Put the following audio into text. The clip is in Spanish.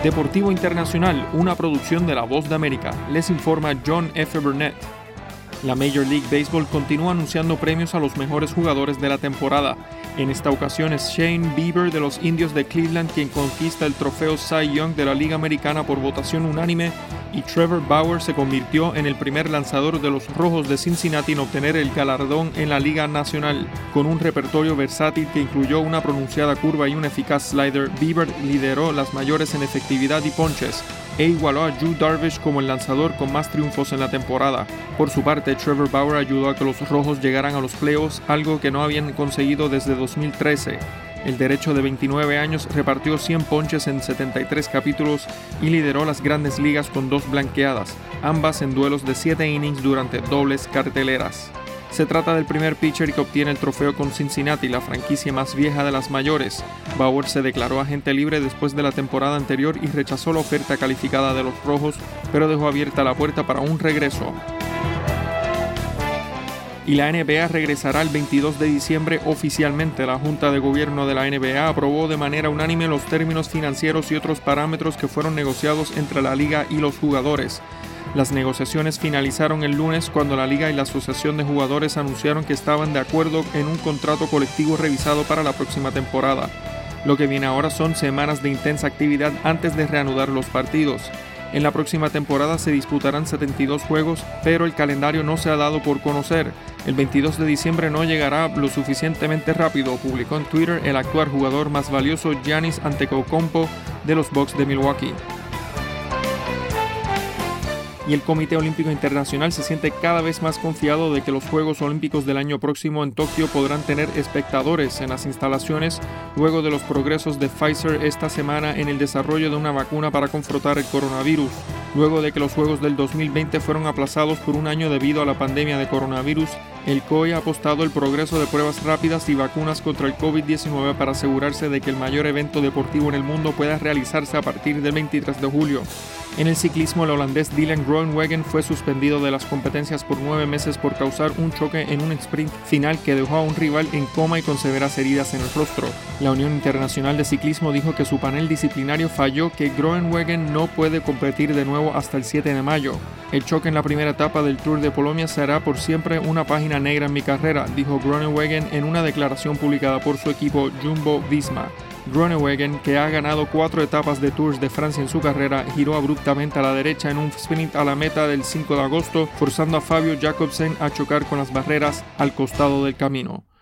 Deportivo Internacional, una producción de La Voz de América. Les informa John F. Burnett. La Major League Baseball continúa anunciando premios a los mejores jugadores de la temporada. En esta ocasión es Shane Bieber de los Indios de Cleveland quien conquista el trofeo Cy Young de la Liga Americana por votación unánime, y Trevor Bauer se convirtió en el primer lanzador de los Rojos de Cincinnati en obtener el galardón en la Liga Nacional. Con un repertorio versátil que incluyó una pronunciada curva y un eficaz slider, Bieber lideró las mayores en efectividad y ponches, e igualó a Yu Darvish como el lanzador con más triunfos en la temporada. Por su parte, Trevor Bauer ayudó a que los Rojos llegaran a los playoffs, algo que no habían conseguido desde 2013. El derecho de 29 años repartió 100 ponches en 73 capítulos y lideró las Grandes Ligas con 2 blanqueadas, ambas en duelos de 7 innings durante dobles carteleras. Se trata del primer pitcher que obtiene el trofeo con Cincinnati, la franquicia más vieja de las mayores. Bauer se declaró agente libre después de la temporada anterior y rechazó la oferta calificada de los Rojos, pero dejó abierta la puerta para un regreso. Y la NBA regresará el 22 de diciembre oficialmente. La Junta de Gobierno de la NBA aprobó de manera unánime los términos financieros y otros parámetros que fueron negociados entre la liga y los jugadores. Las negociaciones finalizaron el lunes cuando la liga y la asociación de jugadores anunciaron que estaban de acuerdo en un contrato colectivo revisado para la próxima temporada. Lo que viene ahora son semanas de intensa actividad antes de reanudar los partidos. En la próxima temporada se disputarán 72 juegos, pero el calendario no se ha dado por conocer. El 22 de diciembre no llegará lo suficientemente rápido, publicó en Twitter el actual jugador más valioso Giannis Antetokounmpo de los Bucks de Milwaukee. Y el Comité Olímpico Internacional se siente cada vez más confiado de que los Juegos Olímpicos del año próximo en Tokio podrán tener espectadores en las instalaciones luego de los progresos de Pfizer esta semana en el desarrollo de una vacuna para confrontar el coronavirus. Luego de que los Juegos del 2020 fueron aplazados por un año debido a la pandemia de coronavirus, el COI ha apostado el progreso de pruebas rápidas y vacunas contra el COVID-19 para asegurarse de que el mayor evento deportivo en el mundo pueda realizarse a partir del 23 de julio. En el ciclismo, el holandés Dylan Groenewegen fue suspendido de las competencias por 9 meses por causar un choque en un sprint final que dejó a un rival en coma y con severas heridas en el rostro. La Unión Internacional de Ciclismo dijo que su panel disciplinario falló que Groenewegen no puede competir de nuevo hasta el 7 de mayo. El choque en la primera etapa del Tour de Polonia será por siempre una página negra en mi carrera, dijo Groenewegen en una declaración publicada por su equipo Jumbo-Visma. Groenewegen, que ha ganado 4 etapas de Tours de Francia en su carrera, giró abruptamente a la derecha en un sprint a la meta del 5 de agosto, forzando a Fabio Jakobsen a chocar con las barreras al costado del camino.